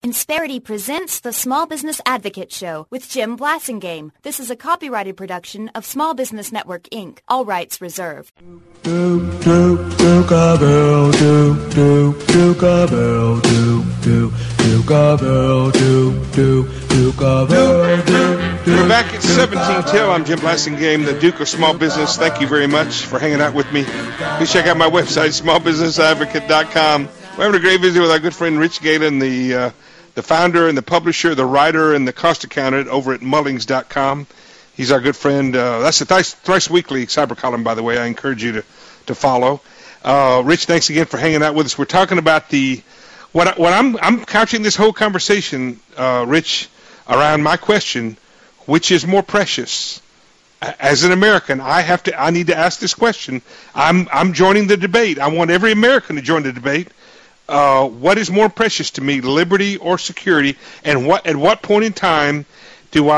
Insperity presents the Small Business Advocate Show with Jim Blasingame. This is a copyrighted production of Small Business Network, Inc. All rights reserved. We're back at 17 Till. I'm Jim Blasingame, the Duke of Small Business. Thank you very much for hanging out with me. Please check out my website, smallbusinessadvocate.com. We're having a great visit with our good friend Rich Galen, the founder and the publisher, the writer, and the cost accountant over at Mullings.com. He's our good friend. That's a thrice weekly cyber column, by the way. I encourage you to follow. Rich, thanks again for hanging out with us. We're talking about what I'm couching this whole conversation, Rich, around my question: which is more precious? As an American, I need to ask this question. I'm joining the debate. I want every American to join the debate. What is more precious to me, liberty or security? And at what point in time am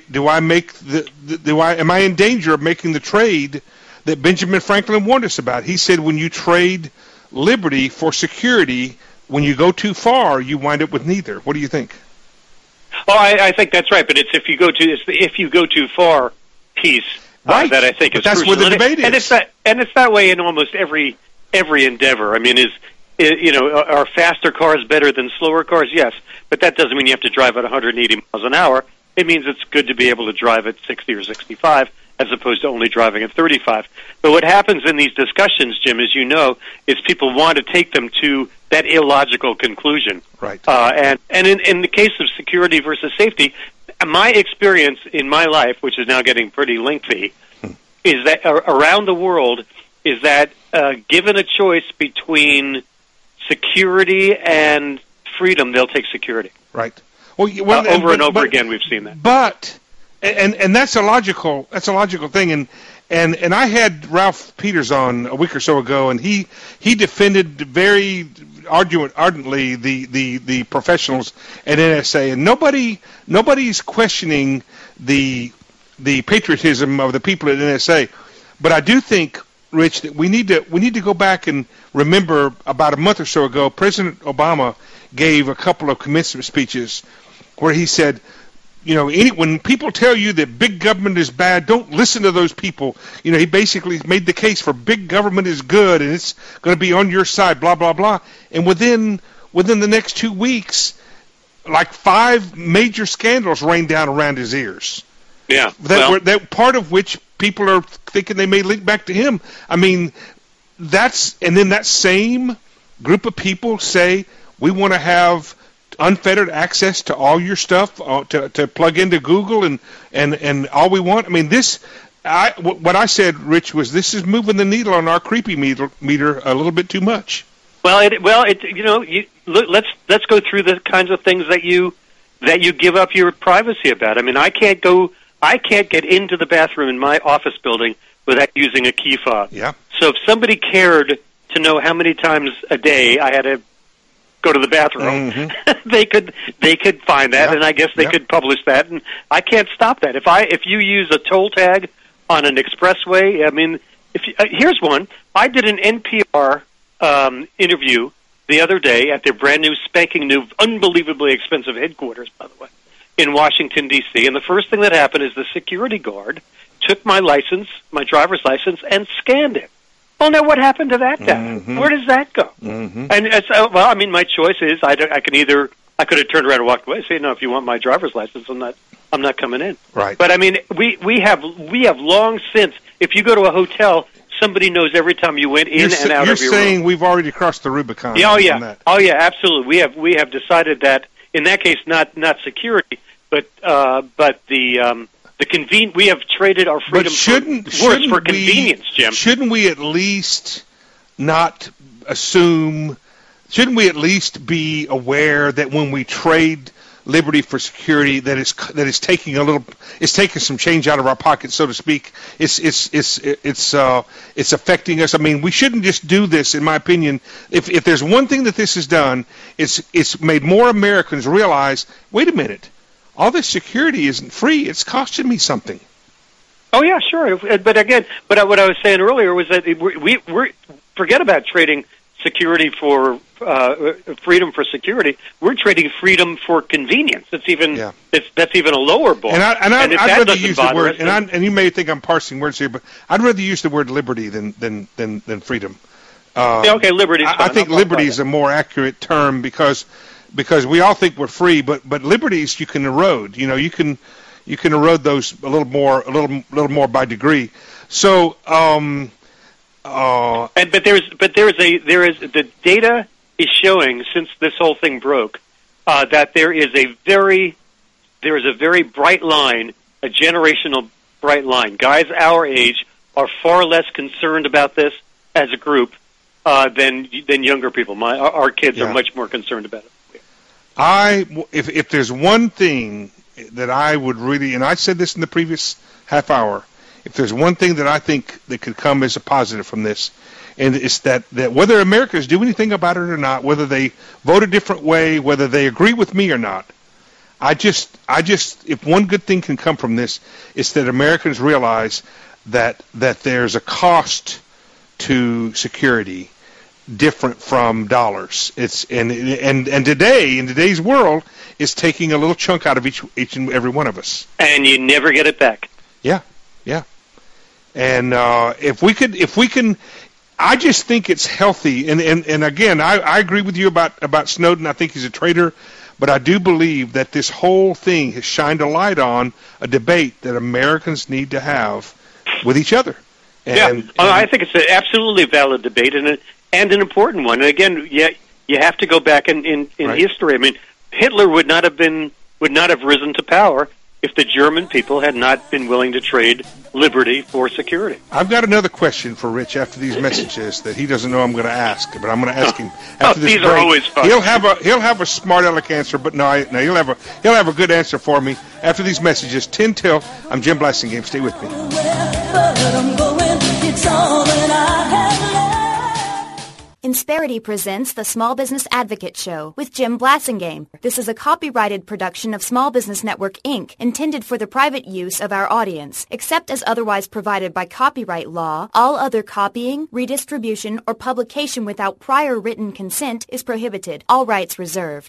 I in danger of making the trade that Benjamin Franklin warned us about? He said, when you trade liberty for security, when you go too far, you wind up with neither. What do you think? Oh, I think that's right. But it's if you go too far piece right. That I think is that's crucial. Where the debate is. And it's that way in almost every endeavor. I mean, are faster cars better than slower cars? Yes, but that doesn't mean you have to drive at 180 miles an hour. It means it's good to be able to drive at 60 or 65 as opposed to only driving at 35. But what happens in these discussions, Jim, as you know, is people want to take them to that illogical conclusion. Right. And in the case of security versus safety, my experience in my life, which is now getting pretty lengthy, is that around the world is that given a choice between security and freedom, they'll take security. Right. Well, over and over again, we've seen that. But and that's a logical thing. And I had Ralph Peters on a week or so ago, and he defended very ardently the professionals at NSA, and nobody's questioning the patriotism of the people at NSA. But I do think, Rich, that we need to go back and remember about a month or so ago, President Obama gave a couple of commencement speeches where he said, when people tell you that big government is bad, don't listen to those people. He basically made the case for big government is good and it's going to be on your side, blah, blah, blah. And within the next 2 weeks, like 5 major scandals rained down around his ears. Yeah. That part of which people are thinking they may link back to him. I mean, and then that same group of people say, we want to have unfettered access to all your stuff, to plug into Google and all we want. I mean, what I said, Rich, was this is moving the needle on our creepy meter a little bit too much. Let's go through the kinds of things that you give up your privacy about. I mean, I can't get into the bathroom in my office building without using a key fob. Yeah. So if somebody cared to know how many times a day I had to go to the bathroom, they could find that, and I guess they could publish that, and I can't stop that. If you use a toll tag on an expressway, I mean, here's one. I did an NPR interview the other day at their brand new, spanking new, unbelievably expensive headquarters, by the way, in Washington, D.C., and the first thing that happened is the security guard took my driver's license, and scanned it. Well, now what happened to that data? Where does that go? And my choice is I could have turned around and walked away and say, no, if you want my driver's license, I'm not coming in. Right. But I mean, we have long since, if you go to a hotel, somebody knows every time you went in and out of your room. You're saying we've already crossed the Rubicon. Yeah, oh yeah, absolutely. We have decided that in that case, not security, but we have traded our freedom for convenience, Jim. Shouldn't we at least not assume? Shouldn't we at least be aware that when we trade liberty for security, that it's taking some change out of our pocket, so to speak. It's affecting us. I mean, we shouldn't just do this. In my opinion, if there's one thing that this has done, it's made more Americans realize, wait a minute. All this security isn't free. It's costing me something. Oh yeah, sure. But what I was saying earlier was that we forget about trading security for freedom for security. We're trading freedom for convenience. That's even a lower bar. And I'd rather use the word. And you may think I'm parsing words here, but I'd rather use the word liberty than freedom. Okay, liberty. I think liberty is a more accurate term because we all think we're free, but liberties you can erode. You know, you can erode those a little more by degree. So, but the data is showing since this whole thing broke that there is a very bright line, a generational bright line. Guys our age are far less concerned about this as a group than younger people. Our kids are much more concerned about it. If there's one thing that I would really, and I said this in the previous half hour, if there's one thing that I think that could come as a positive from this, and it's that whether Americans do anything about it or not, whether they vote a different way, whether they agree with me or not, I just if one good thing can come from this, it's that Americans realize that there's a cost to security different from dollars. It's and today in today's world, it's taking a little chunk out of each and every one of us, and you never get it back. Yeah. And if we can, I just think it's healthy. And again, I agree with you about Snowden. I think he's a traitor, but I do believe that this whole thing has shined a light on a debate that Americans need to have with each other. I think it's an absolutely valid debate and an important one. And again, you have to go back in history. I mean, Hitler would not have risen to power if the German people had not been willing to trade liberty for security. I've got another question for Rich after these messages that he doesn't know I'm going to ask, but I'm going to ask him after this these break. Are always fun. He'll have a smart aleck answer, but he'll have a good answer for me after these messages. 10 till. I'm Jim Blasingame. Stay with me. Insperity presents the Small Business Advocate Show with Jim Blasingame. This is a copyrighted production of Small Business Network, Inc., intended for the private use of our audience. Except as otherwise provided by copyright law, all other copying, redistribution, or publication without prior written consent is prohibited. All rights reserved.